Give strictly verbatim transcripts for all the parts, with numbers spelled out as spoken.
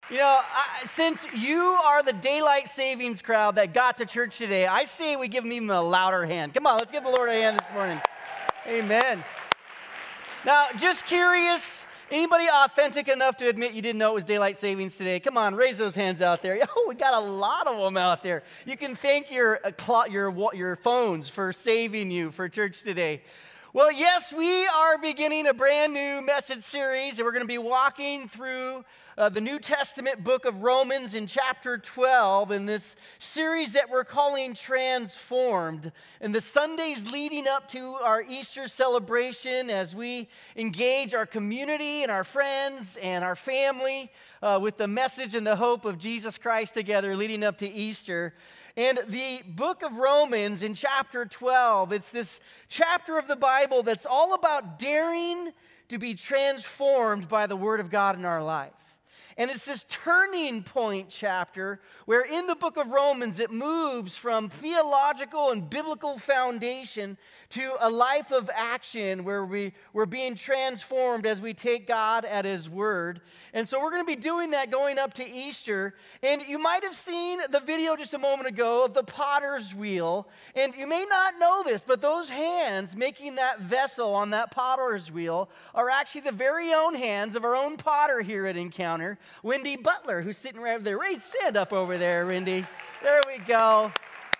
You know, I, since you are the daylight savings crowd that got to church today, I say we give them even a louder hand. Come on, let's give the Lord a hand this morning. Amen. Now, just curious, anybody authentic enough to admit you didn't know it was daylight savings today? Come on, raise those hands out there. Oh, we got a lot of them out there. You can thank your uh, clo- your your phones for saving you for church today. Well, yes, we are beginning a brand new message series, and we're going to be walking through uh, the New Testament book of Romans in chapter twelve in this series that we're calling Transformed. And the Sundays leading up to our Easter celebration as we engage our community and our friends and our family uh, with the message and the hope of Jesus Christ together leading up to Easter. And the book of Romans in chapter twelve, it's this chapter of the Bible that's all about daring to be transformed by the Word of God in our life. And it's this turning point chapter where in the book of Romans it moves from theological and biblical foundation to a life of action where we, we're being transformed as we take God at His word. And so we're going to be doing that going up to Easter. And you might have seen the video just a moment ago of the potter's wheel. And you may not know this, but those hands making that vessel on that potter's wheel are actually the very own hands of our own potter here at Encounter, Wendy Butler, who's sitting right over there. Raise stand up over there, Wendy. There we go.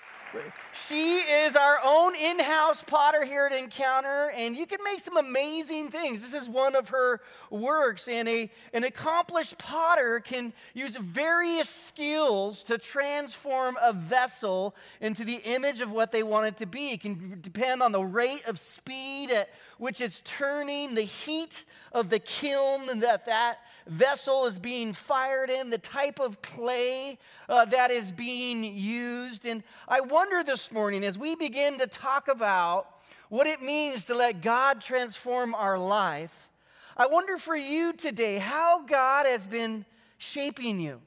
She is our own in-house potter here at Encounter, and you can make some amazing things. This is one of her works, and a, an accomplished potter can use various skills to transform a vessel into the image of what they want it to be. It can depend on the rate of speed at which it's turning, the heat of the kiln that that vessel is being fired in, the type of clay uh, that is being used. And I wonder this morning, as we begin to talk about what it means to let God transform our life, I wonder for you today how God has been shaping you,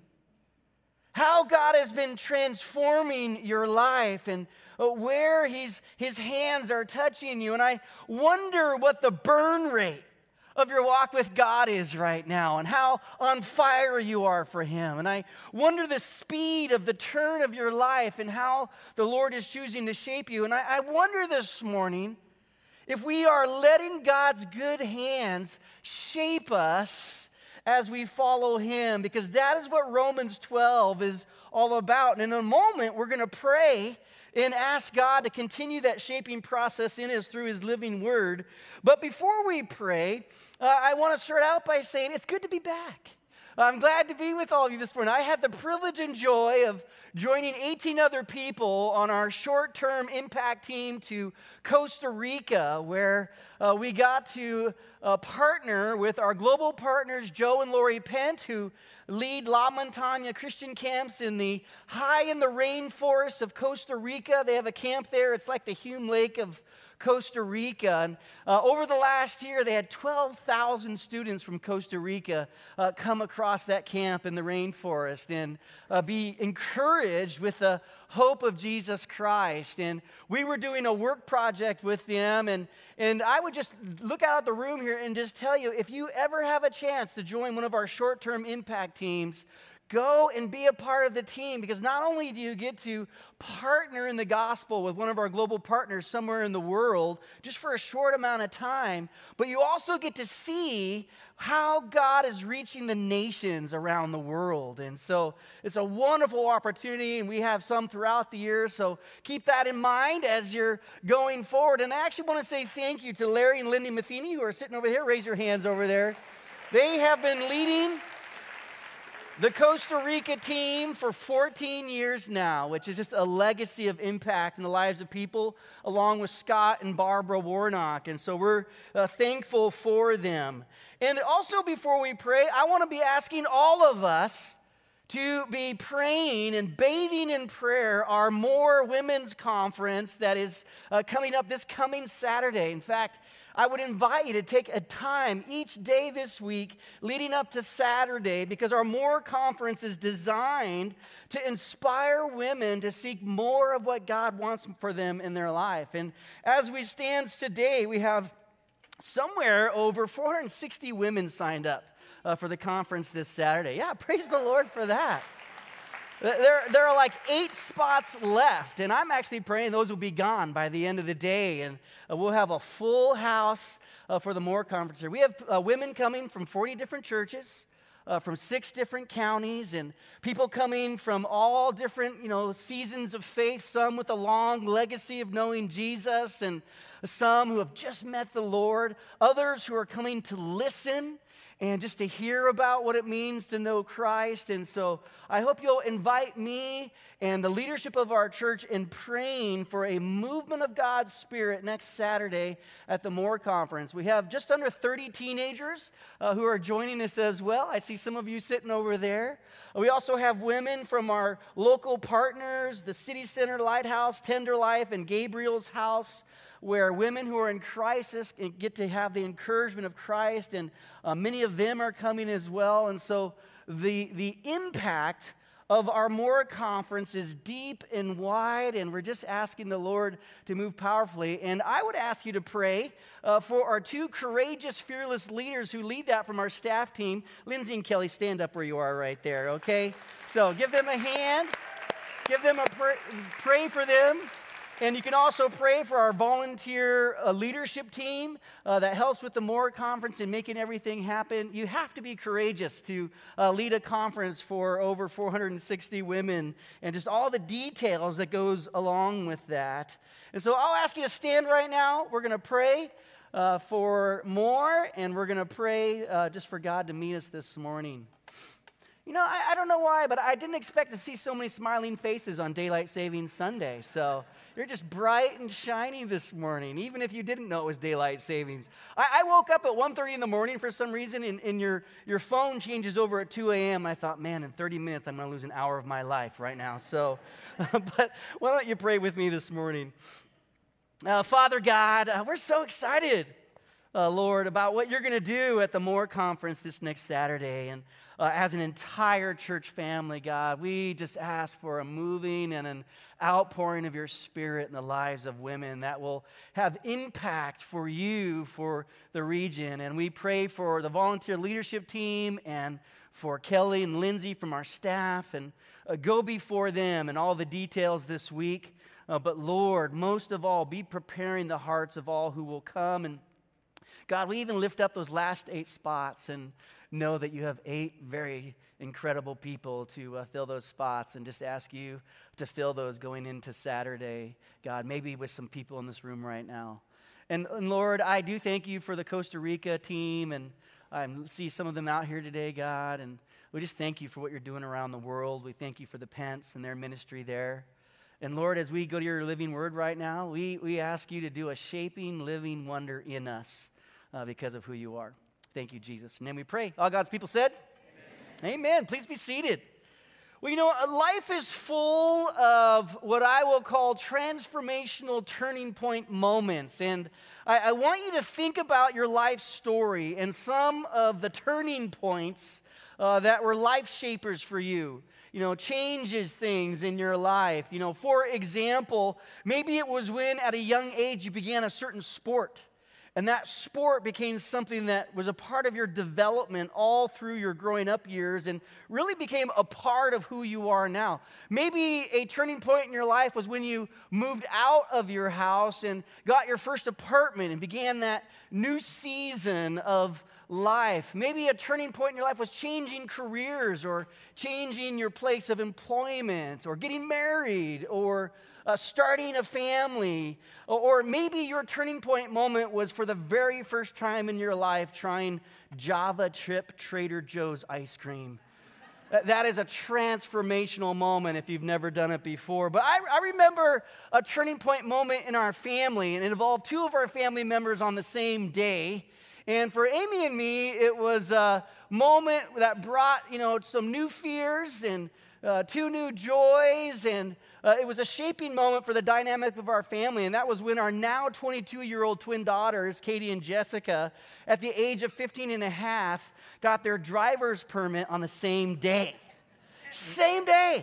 how God has been transforming your life, and where he's, his hands are touching you. And I wonder what the burn rate of your walk with God is right now and how on fire you are for Him. And I wonder the speed of the turn of your life and how the Lord is choosing to shape you. And I, I wonder this morning if we are letting God's good hands shape us as we follow Him, because that is what Romans twelve is all about. And in a moment, we're going to pray and ask God to continue that shaping process in us through His living word. But before we pray, uh, I want to start out by saying it's good to be back. I'm glad to be with all of you this morning. I had the privilege and joy of joining eighteen other people on our short-term impact team to Costa Rica, where uh, we got to uh, partner with our global partners, Joe and Lori Pent, who lead La Montaña Christian camps in the high in the rainforest of Costa Rica. They have a camp there. It's like the Hume Lake of Costa Rica. And uh, over the last year, they had twelve thousand students from Costa Rica uh, come across that camp in the rainforest and uh, be encouraged with the hope of Jesus Christ. And we were doing a work project with them, and, and I would just look out at the room here and just tell you, if you ever have a chance to join one of our short-term impact teams, go and be a part of the team, because not only do you get to partner in the gospel with one of our global partners somewhere in the world just for a short amount of time, but you also get to see how God is reaching the nations around the world. And so it's a wonderful opportunity, and we have some throughout the year, so keep that in mind as you're going forward. And I actually want to say thank you to Larry and Lindy Matheny, who are sitting over here. Raise your hands over there. They have been leading the Costa Rica team for fourteen years now, which is just a legacy of impact in the lives of people, along with Scott and Barbara Warnock. And so we're uh, thankful for them. And also, before we pray, I want to be asking all of us to be praying and bathing in prayer our More Women's Conference that is uh, coming up this coming Saturday. In fact, I would invite you to take a time each day this week leading up to Saturday, because our More Conference is designed to inspire women to seek more of what God wants for them in their life. And as we stand today, we have somewhere over four hundred sixty women signed up uh, for the conference this Saturday. Yeah, praise the Lord for that. There, there are like eight spots left, and I'm actually praying those will be gone by the end of the day, and uh, we'll have a full house uh, for the More Conference here. We have uh, women coming from forty different churches, uh, from six different counties, and people coming from all different, you know, seasons of faith, some with a long legacy of knowing Jesus, and some who have just met the Lord, others who are coming to listen and just to hear about what it means to know Christ. And so I hope you'll invite me and the leadership of our church in praying for a movement of God's Spirit next Saturday at the More Conference. We have just under thirty teenagers uh, who are joining us as well. I see some of you sitting over there. We also have women from our local partners, the City Center Lighthouse, Tender Life, and Gabriel's House, where women who are in crisis get to have the encouragement of Christ, and uh, many of them are coming as well. And so the, the impact of our More Conference is deep and wide, and we're just asking the Lord to move powerfully. And I would ask you to pray uh, for our two courageous, fearless leaders who lead that from our staff team. Lindsay and Kelly, stand up where you are right there, okay? So give them a hand. Give them a pray, pray for them. And you can also pray for our volunteer uh, leadership team uh, that helps with the More Conference and making everything happen. You have to be courageous to uh, lead a conference for over four hundred sixty women and just all the details that goes along with that. And so I'll ask you to stand right now. We're going to pray uh, for more, and we're going to pray uh, just for God to meet us this morning. You know, I, I don't know why, but I didn't expect to see so many smiling faces on Daylight Savings Sunday. So you're just bright and shiny this morning, even if you didn't know it was Daylight Savings. I, I woke up at one thirty in the morning for some reason, and, and your, your phone changes over at two a.m. I thought, man, in thirty minutes, I'm going to lose an hour of my life right now. So, but why don't you pray with me this morning? Uh, Father God, uh, we're so excited. Uh, Lord, about what you're going to do at the More Conference this next Saturday. And uh, as an entire church family, God, we just ask for a moving and an outpouring of your Spirit in the lives of women that will have impact for you, for the region. And we pray for the volunteer leadership team and for Kelly and Lindsay from our staff, and uh, go before them and all the details this week. Uh, but Lord, most of all, be preparing the hearts of all who will come. And God, we even lift up those last eight spots and know that you have eight very incredible people to uh, fill those spots, and just ask you to fill those going into Saturday, God, maybe with some people in this room right now. And, and Lord, I do thank you for the Costa Rica team, and I see some of them out here today, God, and we just thank you for what you're doing around the world. We thank you for the Pence and their ministry there. And Lord, as we go to your living word right now, we, we ask you to do a shaping, living wonder in us. Uh, because of who you are. Thank you, Jesus. And then we pray. All God's people said? Amen. Amen. Please be seated. Well, you know, life is full of what I will call transformational turning point moments. And I, I want you to think about your life story and some of the turning points uh, that were life shapers for you. You know, changes things in your life. You know, for example, maybe it was when at a young age you began a certain sport. And that sport became something that was a part of your development all through your growing up years and really became a part of who you are now. Maybe a turning point in your life was when you moved out of your house and got your first apartment and began that new season of life. Maybe a turning point in your life was changing careers or changing your place of employment or getting married or Uh, starting a family, or, or maybe your turning point moment was for the very first time in your life trying Java Chip Trader Joe's ice cream. That, that is a transformational moment if you've never done it before. But I, I remember a turning point moment in our family, and it involved two of our family members on the same day. And for Amy and me, it was a moment that brought, you know, some new fears and uh, two new joys, and uh, it was a shaping moment for the dynamic of our family, and that was when our now twenty-two-year-old twin daughters, Katie and Jessica, at the age of fifteen and a half, got their driver's permit on the same day. Same day.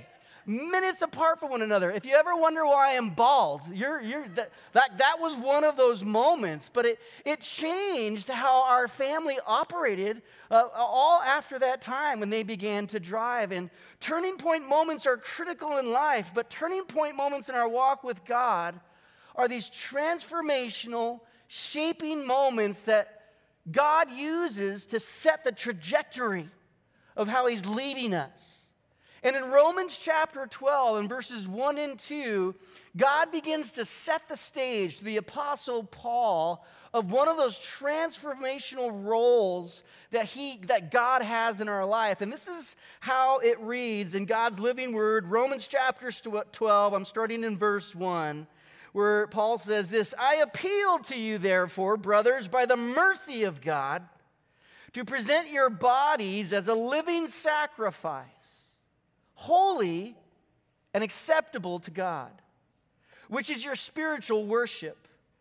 minutes apart from one another. If you ever wonder why I'm bald, you're, you're, that, that, that was one of those moments. But it, it changed how our family operated uh, all after that time when they began to drive. And turning point moments are critical in life, but turning point moments in our walk with God are these transformational, shaping moments that God uses to set the trajectory of how he's leading us. And in Romans chapter twelve, in verses one and two, God begins to set the stage to the Apostle Paul of one of those transformational roles that he that God has in our life. And this is how it reads in God's living word, Romans chapter twelve, I'm starting in verse one, where Paul says this, I appeal to you, therefore, brothers, by the mercy of God, to present your bodies as a living sacrifice, holy and acceptable to God, which is your spiritual worship.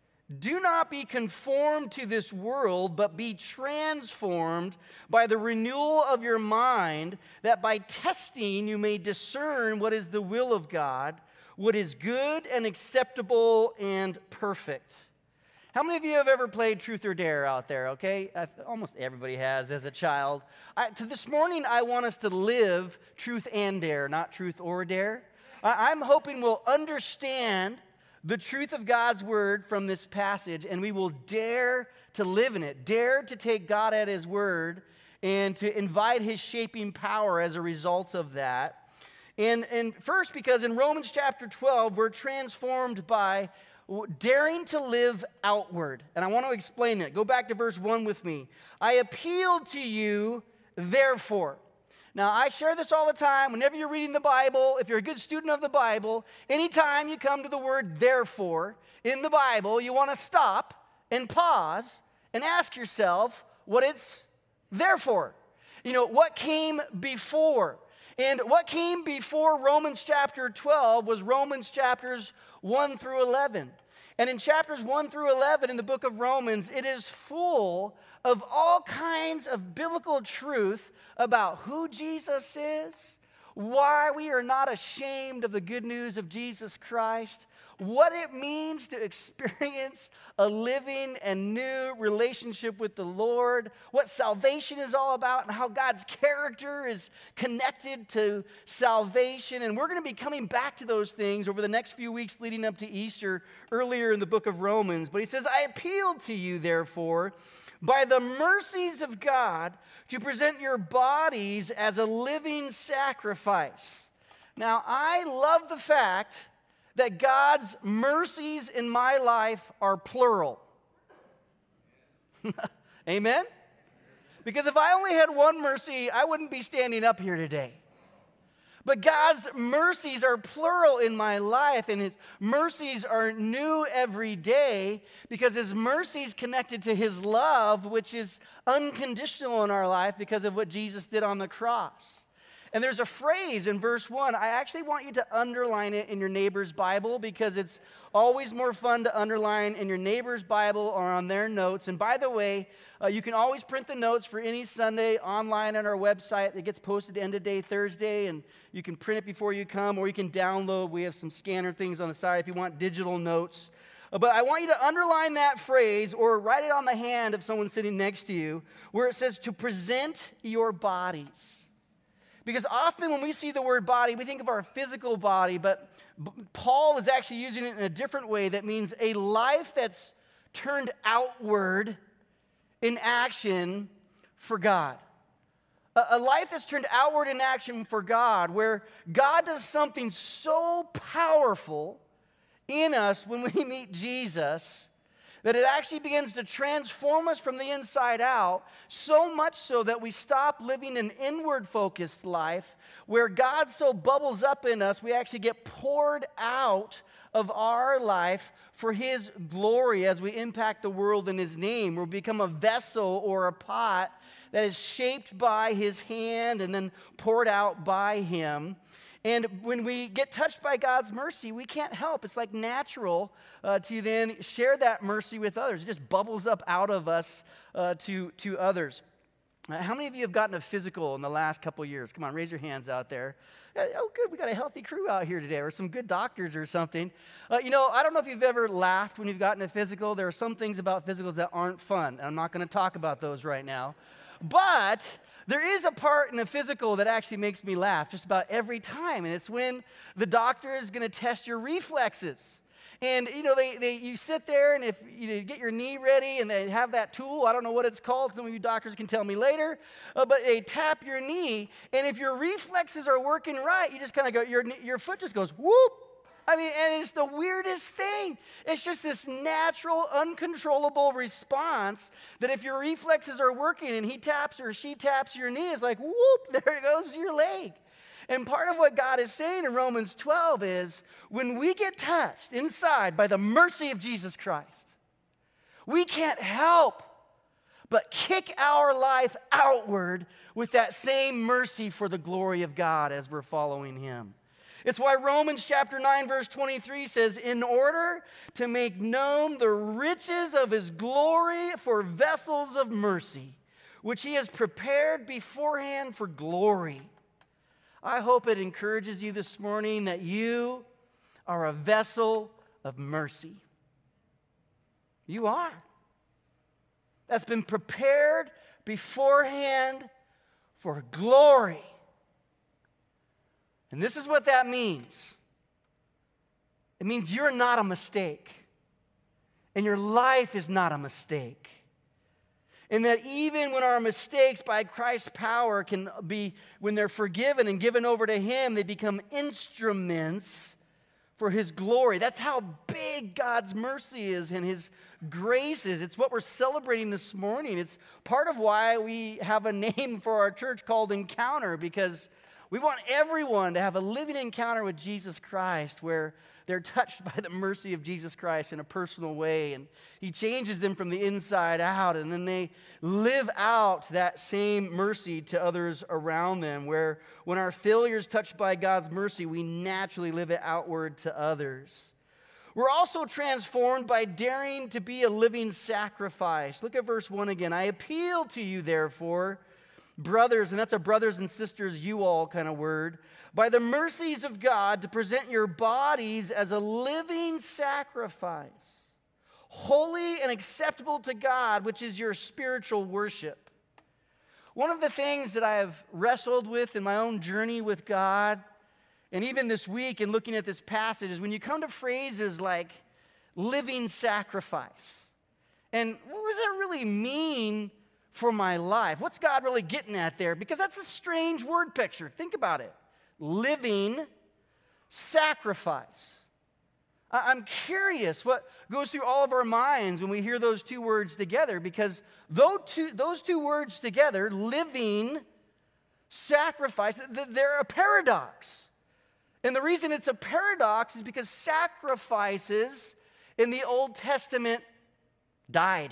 Do not be conformed to this world, but be transformed by the renewal of your mind, that by testing you may discern what is the will of God, what is good and acceptable and perfect. How many of you have ever played Truth or Dare out there, okay? I, almost everybody has as a child. I, to this morning, I want us to live Truth and Dare, not Truth or Dare. I, I'm hoping we'll understand the truth of God's word from this passage, and we will dare to live in it, dare to take God at his word, and to invite his shaping power as a result of that. And, and first, because in Romans chapter twelve, we're transformed by daring to live outward. And I want to explain it. Go back to verse one with me. I appeal to you, therefore. Now, I share this all the time. Whenever you're reading the Bible, if you're a good student of the Bible, anytime you come to the word therefore in the Bible, you want to stop and pause and ask yourself what it's there for. You know, what came before? And what came before Romans chapter twelve was Romans chapters one through eleven. And in chapters one through eleven in the book of Romans, it is full of all kinds of biblical truth about who Jesus is, why we are not ashamed of the good news of Jesus Christ, what it means to experience a living and new relationship with the Lord, what salvation is all about, and how God's character is connected to salvation. And we're going to be coming back to those things over the next few weeks leading up to Easter, earlier in the book of Romans. But he says, I appeal to you, therefore, by the mercies of God, to present your bodies as a living sacrifice. Now, I love the fact that God's mercies in my life are plural. Amen? Because if I only had one mercy, I wouldn't be standing up here today. But God's mercies are plural in my life, and his mercies are new every day because his mercies connected to his love, which is unconditional in our life because of what Jesus did on the cross. And there's a phrase in verse one. I actually want you to underline it in your neighbor's Bible because it's always more fun to underline in your neighbor's Bible or on their notes. And by the way, uh, you can always print the notes for any Sunday online on our website. It gets posted end of day Thursday, and you can print it before you come, or you can download. We have some scanner things on the side if you want digital notes. Uh, but I want you to underline that phrase or write it on the hand of someone sitting next to you where it says to present your bodies. Because often when we see the word body, we think of our physical body, but Paul is actually using it in a different way that means a life that's turned outward in action for God. A, a life that's turned outward in action for God, where God does something so powerful in us when we meet Jesus that it actually begins to transform us from the inside out, so much so that we stop living an inward-focused life where God so bubbles up in us, we actually get poured out of our life for his glory as we impact the world in his name. We become a vessel or a pot that is shaped by his hand and then poured out by him. And when we get touched by God's mercy, we can't help. It's like natural uh, to then share that mercy with others. It just bubbles up out of us uh, to, to others. How many of you have gotten a physical in the last couple of years? Come on, raise your hands out there. Uh, Oh, good, we got a healthy crew out here today, or some good doctors or something. Uh, you know, I don't know if you've ever laughed when you've gotten a physical. There are some things about physicals that aren't fun, and I'm not going to talk about those right now. But there is a part in a physical that actually makes me laugh just about every time, and it's when the doctor is going to test your reflexes. And, you know, they, they you sit there, and if you get your knee ready, and they have that tool, I don't know what it's called, some of you doctors can tell me later, uh, but they tap your knee, and if your reflexes are working right, you just kind of go, your, your foot just goes, whoop. I mean, and it's the weirdest thing. It's just this natural, uncontrollable response that if your reflexes are working, and he taps or she taps your knee, it's like, whoop, there goes your leg. And part of what God is saying in Romans twelve is when we get touched inside by the mercy of Jesus Christ, we can't help but kick our life outward with that same mercy for the glory of God as we're following him. It's why Romans chapter nine verse twenty-three says, in order to make known the riches of his glory for vessels of mercy, which he has prepared beforehand for glory. I hope it encourages you this morning that you are a vessel of mercy. You are. That's been prepared beforehand for glory. And this is what that means. It means you're not a mistake. And your life is not a mistake. And that even when our mistakes by Christ's power can be, when they're forgiven and given over to him, they become instruments for his glory. That's how big God's mercy is and his grace is. It's what we're celebrating this morning. It's part of why we have a name for our church called Encounter, because we want everyone to have a living encounter with Jesus Christ where they're touched by the mercy of Jesus Christ in a personal way, and he changes them from the inside out, and then they live out that same mercy to others around them, where when our failure is touched by God's mercy, we naturally live it outward to others. We're also transformed by daring to be a living sacrifice. Look at verse one again. I appeal to you, therefore, brothers, and that's a brothers and sisters, you all kind of word, by the mercies of God, to present your bodies as a living sacrifice, holy and acceptable to God, which is your spiritual worship. One of the things that I have wrestled with in my own journey with God, and even this week in looking at this passage, is when you come to phrases like living sacrifice. And what does that really mean for my life? What's God really getting at there? Because that's a strange word picture. Think about it. Living sacrifice. I'm curious what goes through all of our minds when we hear those two words together, because those two, those two words together, living sacrifice, they're a paradox. And the reason it's a paradox is because sacrifices in the Old Testament died.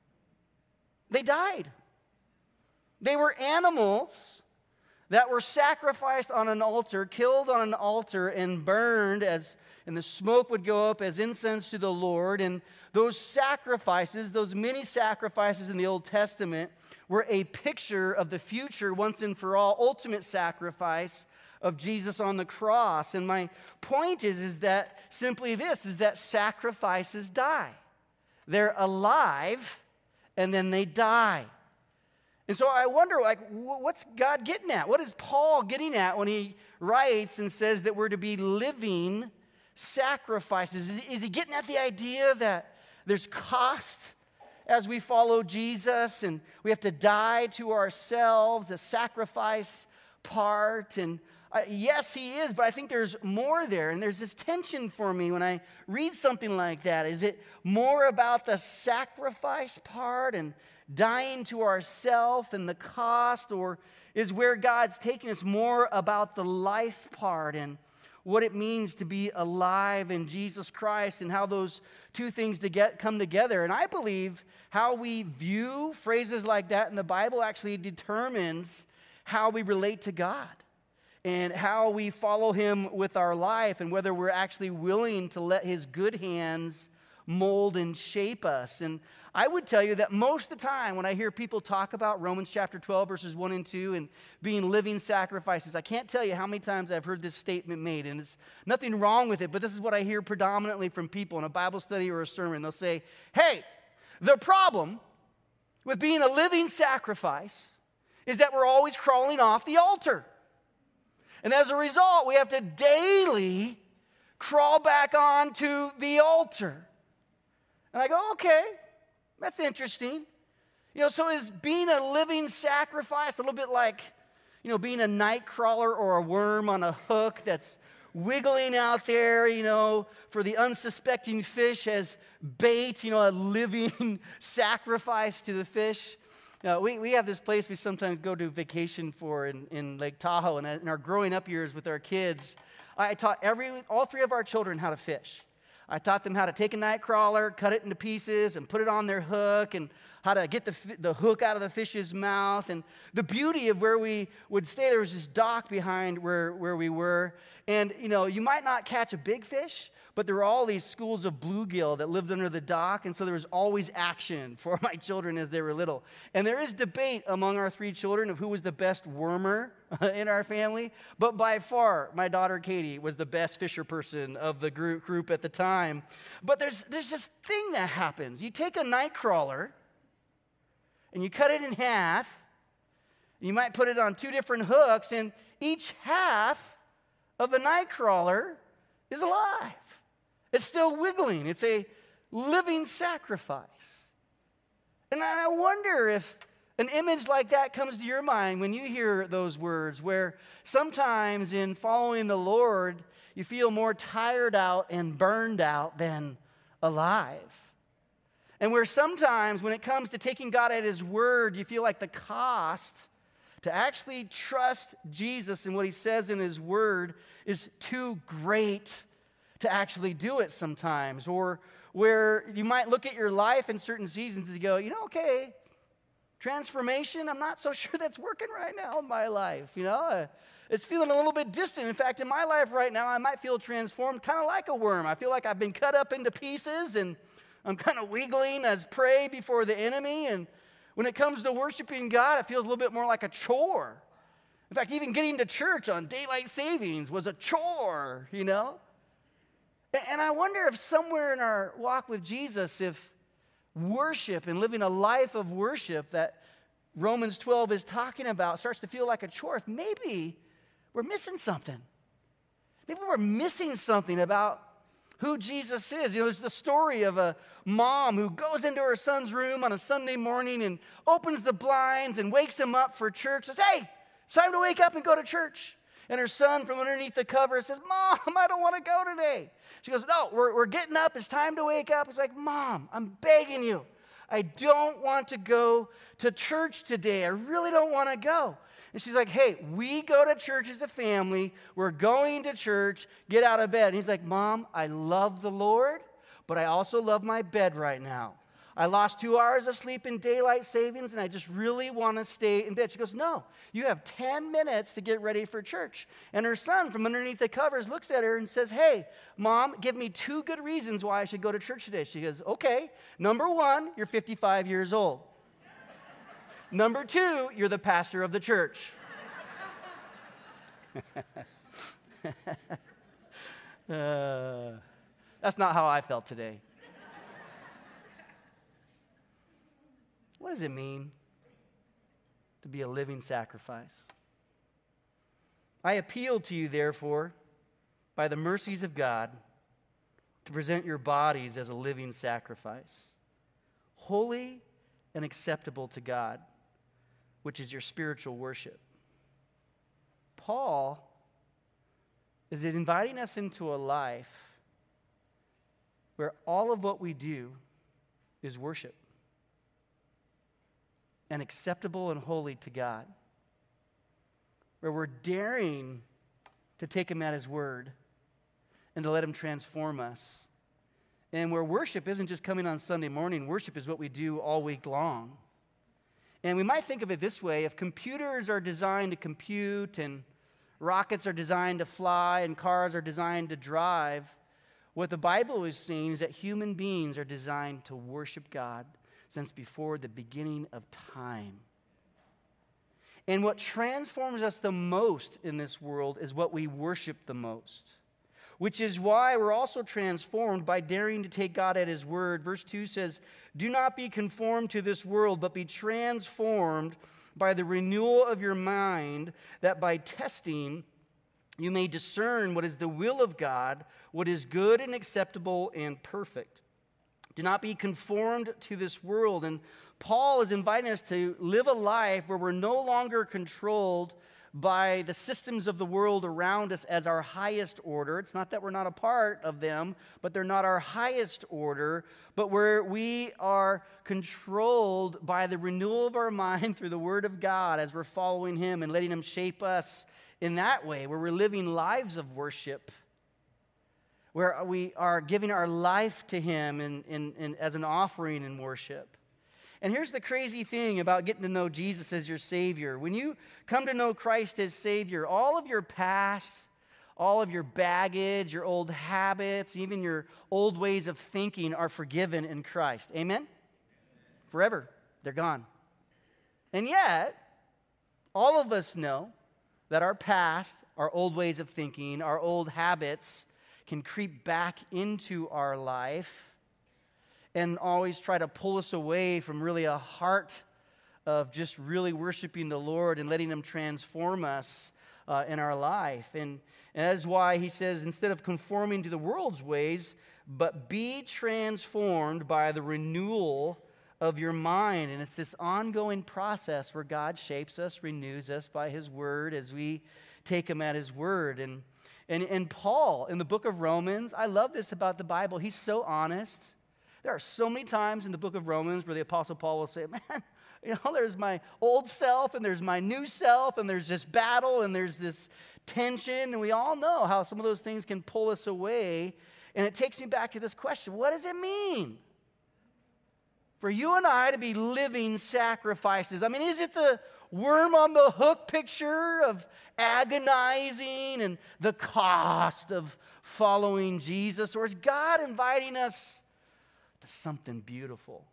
They died. They were animals that were sacrificed on an altar, killed on an altar, and burned as, and the smoke would go up as incense to the Lord. And those sacrifices, those many sacrifices in the Old Testament, were a picture of the future, once and for all, ultimate sacrifice of Jesus on the cross. And my point is, is that simply this, is that sacrifices die. They're alive, and then they die. And so I wonder, like, what's God getting at? What is Paul getting at when he writes and says that we're to be living sacrifices? Is he getting at the idea that there's cost as we follow Jesus, and we have to die to ourselves, the sacrifice part? And uh, yes, he is, but I think there's more there. And there's this tension for me when I read something like that. Is it more about the sacrifice part and dying to ourselves and the cost, or is where God's taking us more about the life part and what it means to be alive in Jesus Christ, and how those two things to get come together? And I believe how we view phrases like that in the Bible actually determines how we relate to God and how we follow him with our life, and whether we're actually willing to let his good hands mold and shape us. And I would tell you that most of the time when I hear people talk about Romans chapter twelve, verses one and two, and being living sacrifices, I can't tell you how many times I've heard this statement made, and it's nothing wrong with it, but this is what I hear predominantly from people in a Bible study or a sermon. They'll say, hey, the problem with being a living sacrifice is that we're always crawling off the altar. And as a result, we have to daily crawl back onto the altar. And I go, okay, that's interesting. You know, so is being a living sacrifice a little bit like, you know, being a night crawler or a worm on a hook that's wiggling out there, you know, for the unsuspecting fish as bait, you know, a living sacrifice to the fish? Now, we, we have this place we sometimes go to vacation for in, in Lake Tahoe, and in our growing up years with our kids, I taught every all three of our children how to fish. I taught them how to take a night crawler, cut it into pieces, and put it on their hook, and how to get the, the hook out of the fish's mouth. And the beauty of where we would stay, there was this dock behind where, where we were. And, you know, you might not catch a big fish, but there were all these schools of bluegill that lived under the dock, and so there was always action for my children as they were little. And there is debate among our three children of who was the best wormer in our family, but by far, my daughter Katie was the best fisher person of the group, group at the time. But there's, there's this thing that happens. You take a night crawler, and you cut it in half, and you might put it on two different hooks, and each half of the night crawler is alive. It's still wiggling. It's a living sacrifice. And I wonder if an image like that comes to your mind when you hear those words, where sometimes in following the Lord, you feel more tired out and burned out than alive. And where sometimes when it comes to taking God at His word, you feel like the cost to actually trust Jesus and what He says in His word is too great to actually do it sometimes. Or where you might look at your life in certain seasons and go, you know, okay, transformation, I'm not so sure that's working right now in my life, you know. Uh, it's feeling a little bit distant. In fact, in my life right now, I might feel transformed kind of like a worm. I feel like I've been cut up into pieces, and I'm kind of wiggling as prey before the enemy. And when it comes to worshiping God, it feels a little bit more like a chore. In fact, even getting to church on daylight savings was a chore, you know. And I wonder if somewhere in our walk with Jesus, if worship and living a life of worship that Romans twelve is talking about starts to feel like a chore, if maybe we're missing something. Maybe we're missing something about who Jesus is. You know, there's the story of a mom who goes into her son's room on a Sunday morning and opens the blinds and wakes him up for church, says, hey, it's time to wake up and go to church. And her son from underneath the cover says, Mom, I don't want to go today. She goes, no, we're, we're getting up. It's time to wake up. It's like, Mom, I'm begging you. I don't want to go to church today. I really don't want to go. And she's like, hey, we go to church as a family. We're going to church. Get out of bed. And he's like, Mom, I love the Lord, but I also love my bed right now. I lost two hours of sleep in daylight savings, and I just really want to stay in bed. She goes, no, you have ten minutes to get ready for church. And her son from underneath the covers looks at her and says, hey, Mom, give me two good reasons why I should go to church today. She goes, okay, number one, you're fifty-five years old. Number two, you're the pastor of the church. uh, that's not how I felt today. What does it mean to be a living sacrifice? I appeal to you, therefore, by the mercies of God, to present your bodies as a living sacrifice, holy and acceptable to God, which is your spiritual worship. Paul is inviting us into a life where all of what we do is worship, and acceptable and holy to God, where we're daring to take Him at His word and to let Him transform us, and where worship isn't just coming on Sunday morning. Worship is what we do all week long. And we might think of it this way: if computers are designed to compute, and rockets are designed to fly, and cars are designed to drive, What the Bible is saying is that human beings are designed to worship God since before the beginning of time. And what transforms us the most in this world is what we worship the most, which is why we're also transformed by daring to take God at His word. Verse two says, "Do not be conformed to this world, but be transformed by the renewal of your mind, that by testing you may discern what is the will of God, what is good and acceptable and perfect." Do not be conformed to this world. And Paul is inviting us to live a life where we're no longer controlled by the systems of the world around us as our highest order. It's not that we're not a part of them, but they're not our highest order, but where we are controlled by the renewal of our mind through the Word of God as we're following Him and letting Him shape us in that way, where we're living lives of worship, where we are giving our life to Him in, in, in, as an offering in worship. And here's the crazy thing about getting to know Jesus as your Savior. When you come to know Christ as Savior, all of your past, all of your baggage, your old habits, even your old ways of thinking are forgiven in Christ. Amen? Forever. They're gone. And yet, all of us know that our past, our old ways of thinking, our old habits can creep back into our life and always try to pull us away from really a heart of just really worshiping the Lord and letting Him transform us uh, in our life. And, and that is why he says, instead of conforming to the world's ways, but be transformed by the renewal of your mind. And it's this ongoing process where God shapes us, renews us by His word as we take Him at His word. And, and, and Paul, in the book of Romans, I love this about the Bible. He's so honest. There are so many times in the book of Romans where the Apostle Paul will say, man, you know, there's my old self and there's my new self and there's this battle and there's this tension. And we all know how some of those things can pull us away. And it takes me back to this question: what does it mean for you and I to be living sacrifices? I mean, is it the worm on the hook picture of agonizing and the cost of following Jesus? Or is God inviting us to something beautiful?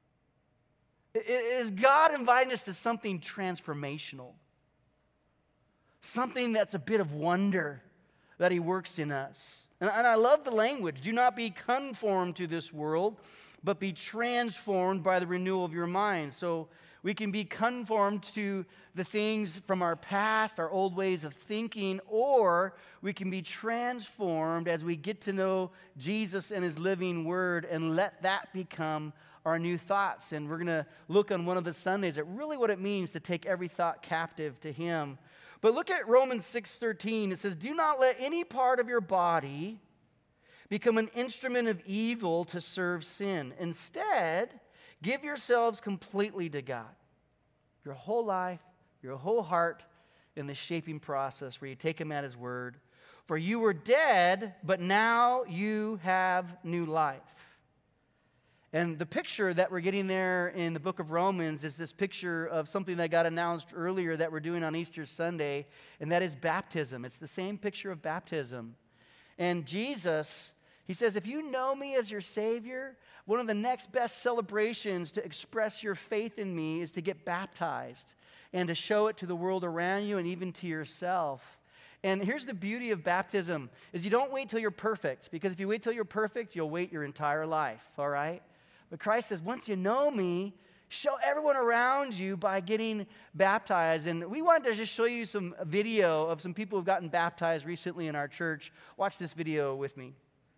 Is God inviting us to something transformational? Something that's a bit of wonder that He works in us. And, and I love the language. Do not be conformed to this world, but be transformed by the renewal of your mind. So we can be conformed to the things from our past, our old ways of thinking, or we can be transformed as we get to know Jesus and His living word and let that become our new thoughts. And we're going to look on one of the Sundays at really what it means to take every thought captive to Him. But look at Romans six thirteen. It says, do not let any part of your body become an instrument of evil to serve sin. Instead, give yourselves completely to God. Your whole life, your whole heart in the shaping process where you take Him at His word. For you were dead, but now you have new life. And the picture that we're getting there in the book of Romans is this picture of something that got announced earlier that we're doing on Easter Sunday, and that is baptism. It's the same picture of baptism. And Jesus, He says, if you know Me as your Savior, one of the next best celebrations to express your faith in Me is to get baptized and to show it to the world around you and even to yourself. And here's the beauty of baptism, is you don't wait till you're perfect, because if you wait till you're perfect, you'll wait your entire life, all right? But Christ says, once you know Me, show everyone around you by getting baptized. And we wanted to just show you some video of some people who've gotten baptized recently in our church. Watch this video with me.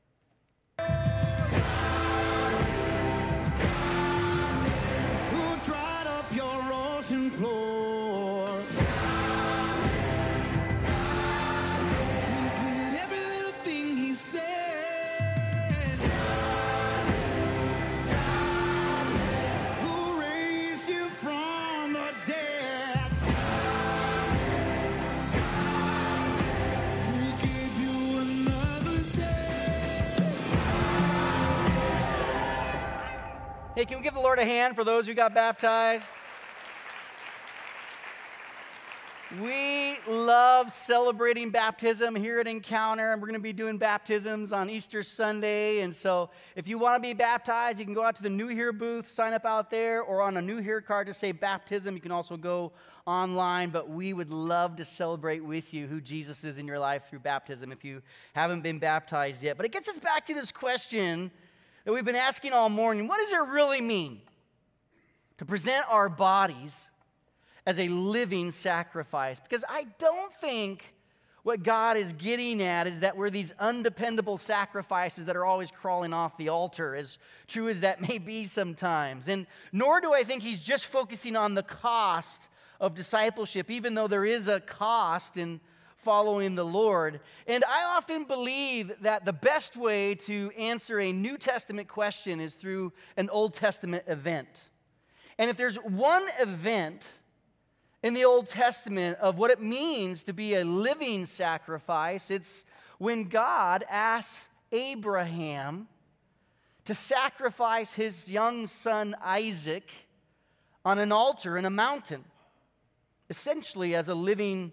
Floor. You did every little thing He said. Who raised you from the dead? He gave you another day. Hey, can we give the Lord a hand for those who got baptized? We love celebrating baptism here at Encounter, and we're going to be doing baptisms on Easter Sunday. And so if you want to be baptized, you can go out to the New Here booth, sign up out there, or on a New Here card to say baptism. You can also go online, but we would love to celebrate with you who Jesus is in your life through baptism if you haven't been baptized yet. But it gets us back to this question that we've been asking all morning. What does it really mean to present our bodies as a living sacrifice? Because I don't think what God is getting at is that we're these undependable sacrifices that are always crawling off the altar, as true as that may be sometimes. And nor do I think he's just focusing on the cost of discipleship, even though there is a cost in following the Lord. And I often believe that the best way to answer a New Testament question is through an Old Testament event. And if there's one event in the Old Testament of what it means to be a living sacrifice, it's when God asks Abraham to sacrifice his young son Isaac on an altar in a mountain, essentially as a living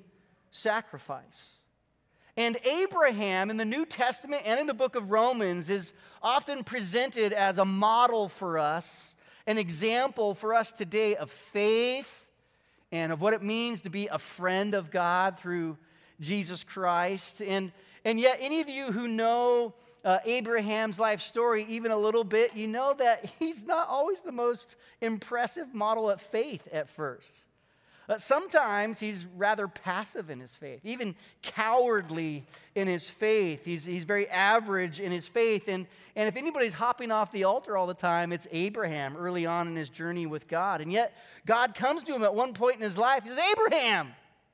sacrifice. And Abraham in the New Testament and in the book of Romans is often presented as a model for us, an example for us today of faith, and of what it means to be a friend of God through Jesus Christ. And, and yet, any of you who know uh, Abraham's life story even a little bit, you know that he's not always the most impressive model of faith at first. Uh, sometimes he's rather passive in his faith, even cowardly in his faith. He's, he's very average in his faith. And, and if anybody's hopping off the altar all the time, it's Abraham early on in his journey with God. And yet God comes to him at one point in his life. He says, Abraham,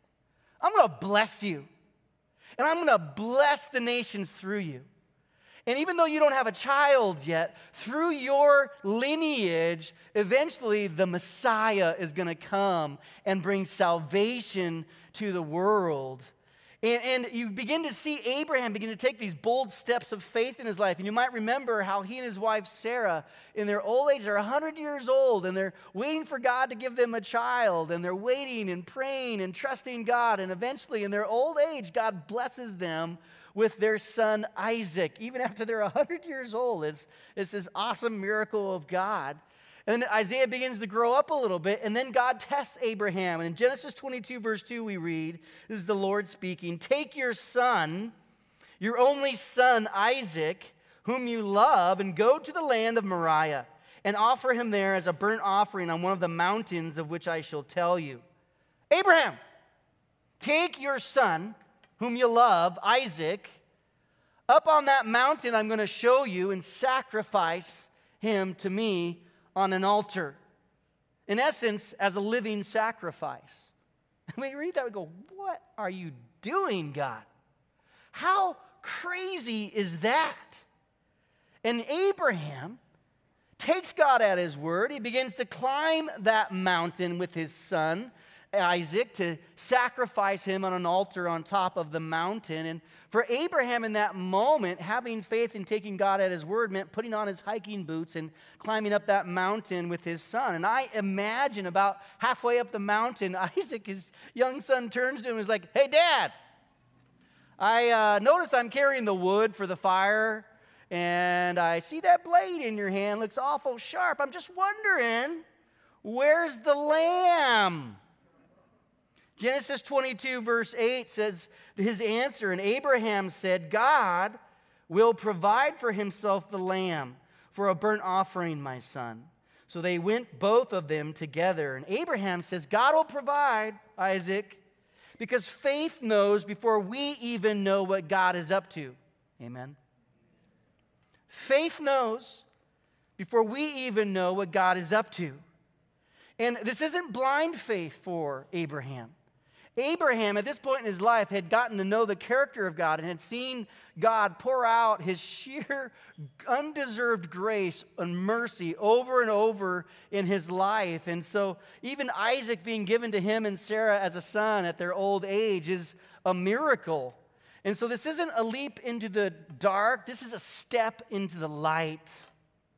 I'm going to bless you. And I'm going to bless the nations through you. And even though you don't have a child yet, through your lineage, eventually the Messiah is going to come and bring salvation to the world. And, and you begin to see Abraham begin to take these bold steps of faith in his life. And you might remember how he and his wife Sarah, in their old age, are one hundred years old, and they're waiting for God to give them a child. And they're waiting and praying and trusting God. And eventually, in their old age, God blesses them with their son Isaac, even after they're one hundred years old. It's, it's this awesome miracle of God. And then Isaiah begins to grow up a little bit, and then God tests Abraham. And in Genesis twenty-two, verse two, we read, this is the Lord speaking, take your son, your only son Isaac, whom you love, and go to the land of Moriah, and offer him there as a burnt offering on one of the mountains of which I shall tell you. Abraham, take your son, whom you love, Isaac, up on that mountain I'm going to show you, and sacrifice him to me on an altar. In essence, as a living sacrifice. And we read that, we go, what are you doing, God? How crazy is that? And Abraham takes God at his word. He begins to climb that mountain with his son, Isaac, to sacrifice him on an altar on top of the mountain. And for Abraham in that moment, having faith in taking God at his word meant putting on his hiking boots and climbing up that mountain with his son. And I imagine about halfway up the mountain, Isaac, his young son, turns to him and is like, hey, Dad, I uh, noticed I'm carrying the wood for the fire, and I see that blade in your hand looks awful sharp. I'm just wondering, where's the lamb? Genesis twenty-two, verse eight says his answer, and Abraham said, God will provide for himself the lamb for a burnt offering, my son. So they went, both of them, together. And Abraham says, God will provide, Isaac, because faith knows before we even know what God is up to. Amen. Faith knows before we even know what God is up to. And this isn't blind faith for Abraham. Abraham, at this point in his life, had gotten to know the character of God and had seen God pour out his sheer, undeserved grace and mercy over and over in his life. And so even Isaac being given to him and Sarah as a son at their old age is a miracle. And so this isn't a leap into the dark. This is a step into the light.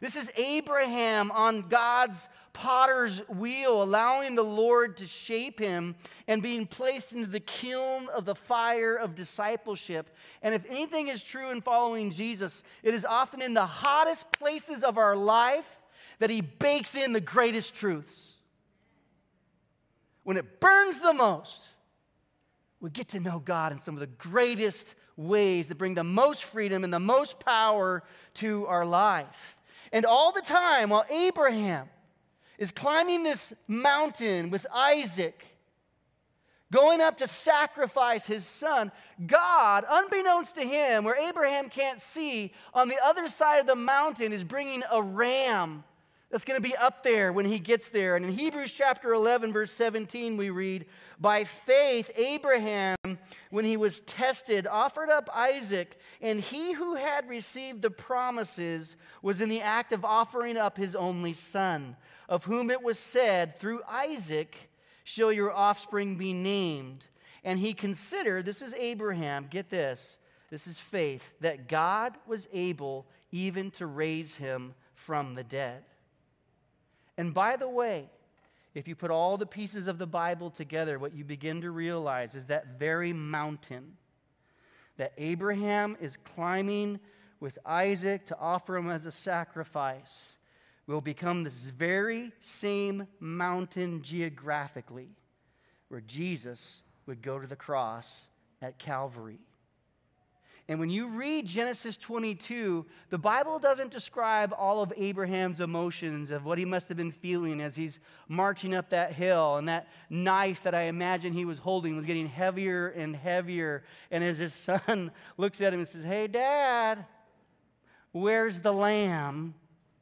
This is Abraham on God's potter's wheel, allowing the Lord to shape him and being placed into the kiln of the fire of discipleship. And if anything is true in following Jesus, it is often in the hottest places of our life that he bakes in the greatest truths. When it burns the most, we get to know God in some of the greatest ways that bring the most freedom and the most power to our life. And all the time, while Abraham is climbing this mountain with Isaac, going up to sacrifice his son, God, unbeknownst to him, where Abraham can't see, on the other side of the mountain is bringing a ram that's going to be up there when he gets there. And in Hebrews chapter eleven, verse seventeen, we read, by faith, Abraham, when he was tested, offered up Isaac, and he who had received the promises was in the act of offering up his only son, of whom it was said, through Isaac shall your offspring be named. And he considered, this is Abraham, get this, this is faith, that God was able even to raise him from the dead. And by the way, if you put all the pieces of the Bible together, what you begin to realize is that very mountain that Abraham is climbing with Isaac to offer him as a sacrifice will become this very same mountain geographically where Jesus would go to the cross at Calvary. And when you read Genesis twenty-two, the Bible doesn't describe all of Abraham's emotions of what he must have been feeling as he's marching up that hill, and that knife that I imagine he was holding was getting heavier and heavier. And as his son looks at him and says, hey, Dad, where's the lamb?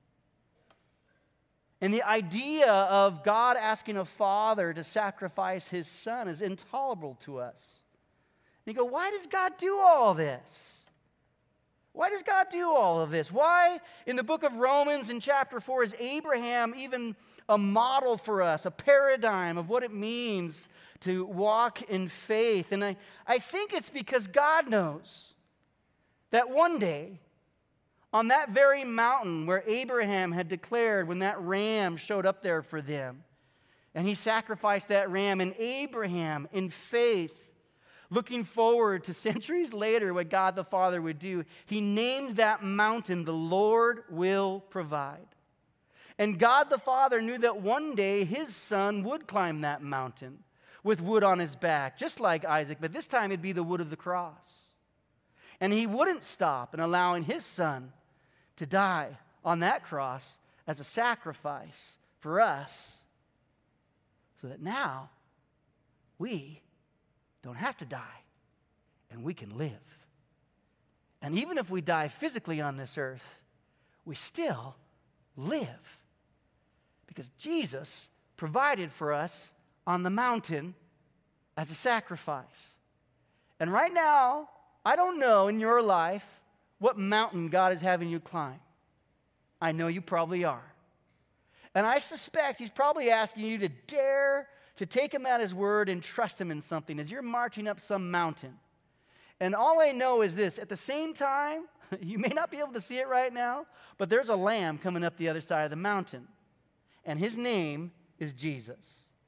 And the idea of God asking a father to sacrifice his son is intolerable to us. And you go, why does God do all this? Why does God do all of this? Why, in the book of Romans in chapter four, is Abraham even a model for us, a paradigm of what it means to walk in faith? And I, I think it's because God knows that one day, on that very mountain where Abraham had declared when that ram showed up there for them, and he sacrificed that ram, and Abraham, in faith, looking forward to centuries later what God the Father would do, he named that mountain, the Lord will provide. And God the Father knew that one day his son would climb that mountain with wood on his back, just like Isaac, but this time it'd be the wood of the cross. And he wouldn't stop in allowing his son to die on that cross as a sacrifice for us, so that now we don't have to die, and we can live. And even if we die physically on this earth, we still live, because Jesus provided for us on the mountain as a sacrifice. And right now, I don't know in your life what mountain God is having you climb. I know you probably are. And I suspect he's probably asking you to dare to take him at his word and trust him in something as you're marching up some mountain. And all I know is this, at the same time, you may not be able to see it right now, but there's a lamb coming up the other side of the mountain. And his name is Jesus.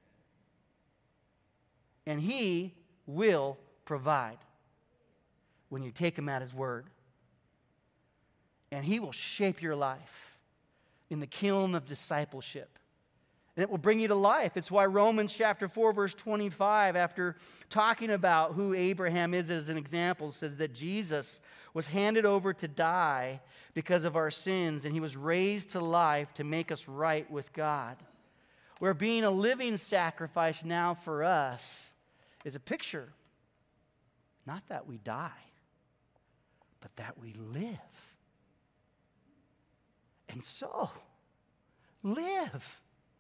And he will provide when you take him at his word. And he will shape your life in the kiln of discipleship. And it will bring you to life. It's why Romans chapter four, verse twenty-five, after talking about who Abraham is as an example, says that Jesus was handed over to die because of our sins, and he was raised to life to make us right with God. Where being a living sacrifice now for us is a picture, not that we die, but that we live. And so, live.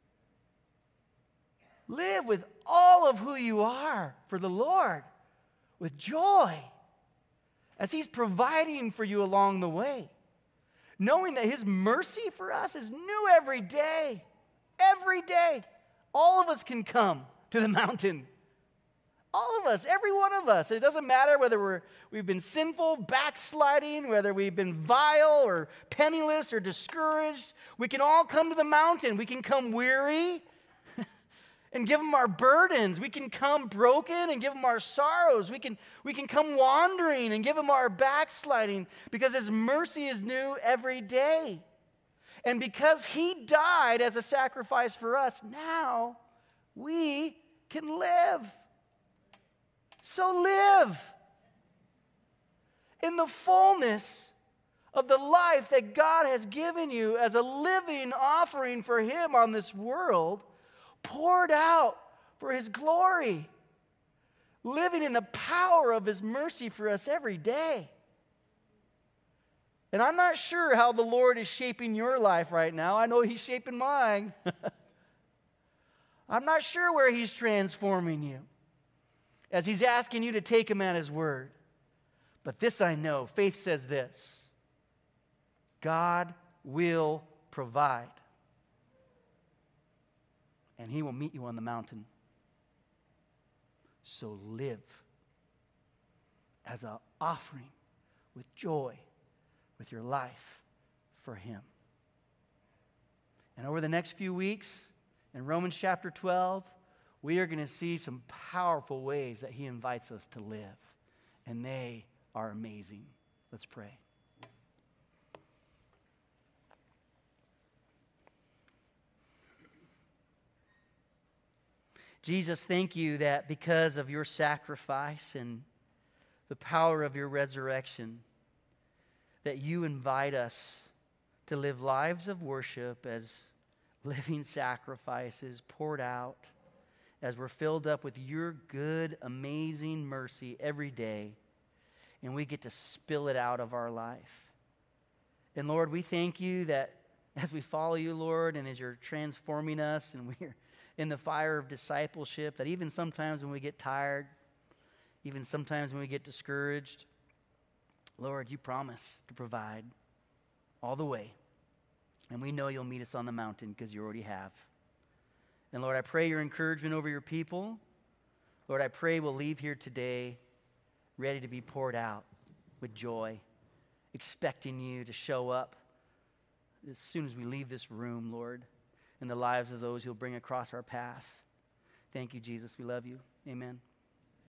Live with all of who you are for the Lord, with joy, as he's providing for you along the way, knowing that his mercy for us is new every day. Every day. All of us can come to the mountain All of us, every one of us. It doesn't matter whether we're, we've been sinful, backsliding, whether we've been vile or penniless or discouraged. We can all come to the mountain. We can come weary and give him our burdens. We can come broken and give him our sorrows. We can, we can come wandering and give him our backsliding because his mercy is new every day. And because he died as a sacrifice for us, now we can live. So live in the fullness of the life that God has given you as a living offering for him on this world, poured out for his glory, living in the power of his mercy for us every day. And I'm not sure how the Lord is shaping your life right now. I know he's shaping mine. I'm not sure where he's transforming you, as he's asking you to take him at his word. But this I know, faith says this: God will provide, and he will meet you on the mountain. So live as an offering with joy, with your life for him. And over the next few weeks, in Romans chapter twelve, we are going to see some powerful ways that he invites us to live. And they are amazing. Let's pray. Jesus, thank you that because of your sacrifice and the power of your resurrection, that you invite us to live lives of worship as living sacrifices poured out, as we're filled up with your good, amazing mercy every day, and we get to spill it out of our life. And Lord, we thank you that as we follow you, Lord, and as you're transforming us and we're in the fire of discipleship, that even sometimes when we get tired, even sometimes when we get discouraged, Lord, you promise to provide all the way. And we know you'll meet us on the mountain because you already have. And Lord, I pray your encouragement over your people. Lord, I pray we'll leave here today ready to be poured out with joy, expecting you to show up as soon as we leave this room, Lord, in the lives of those you'll bring across our path. Thank you, Jesus. We love you. Amen.